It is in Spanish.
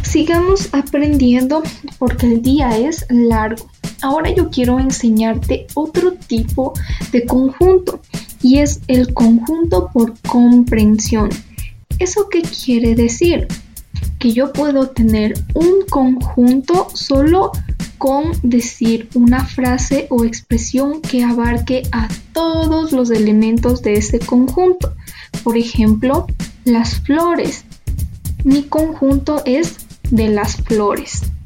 Sigamos aprendiendo porque el día es largo. Ahora yo quiero enseñarte otro tipo de conjunto y es el conjunto por comprensión. ¿Eso qué quiere decir? Que yo puedo tener un conjunto solo con decir una frase o expresión que abarque a todos los elementos de ese conjunto. Por ejemplo, las flores. Mi conjunto es de las flores.